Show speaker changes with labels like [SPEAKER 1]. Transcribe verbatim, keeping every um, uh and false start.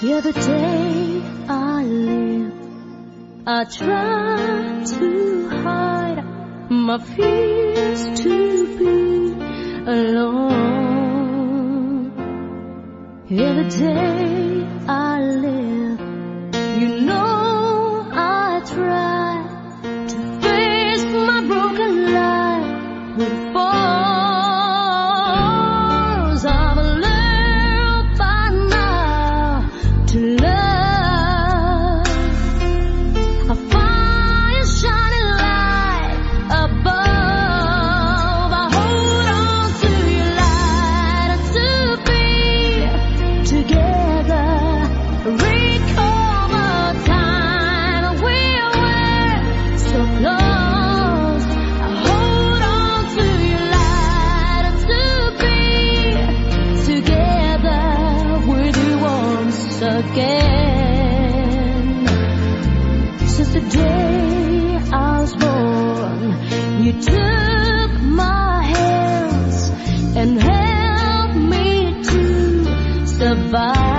[SPEAKER 1] Every day I live, I try to hide my fears to be alone. Every day I live, you know I try to face my broken life with force. I've learned by now to love. A fire shining light above. I hold on to your light to be together. Recover time we were so close. I hold on to your light to be together with you once again. Since the day I was born, you took my hands and helped me to survive.